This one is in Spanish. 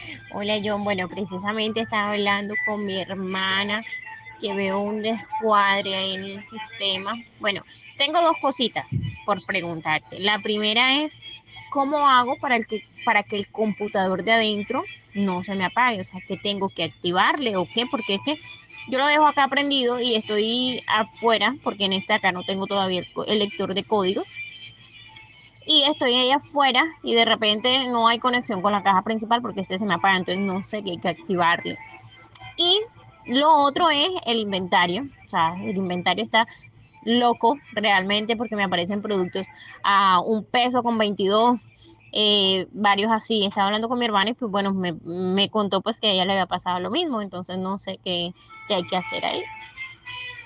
Hola John, bueno, precisamente estaba hablando con mi hermana que veo un descuadre ahí en el sistema. Bueno, tengo dos cositas por preguntarte. La primera es, ¿cómo hago para que el computador de adentro no se me apague? O sea, ¿qué tengo que activarle o qué? Porque es que yo lo dejo acá prendido y estoy afuera, porque en este acá no tengo todavía el lector de códigos y estoy ahí afuera y de repente no hay conexión con la caja principal porque este se me apaga, entonces no sé qué hay que activarle. Y lo otro es el inventario, o sea, el inventario está loco realmente porque me aparecen productos a 1 peso con 22, varios así. Estaba hablando con mi hermana y pues bueno, me contó pues que a ella le había pasado lo mismo, entonces no sé qué hay que hacer ahí.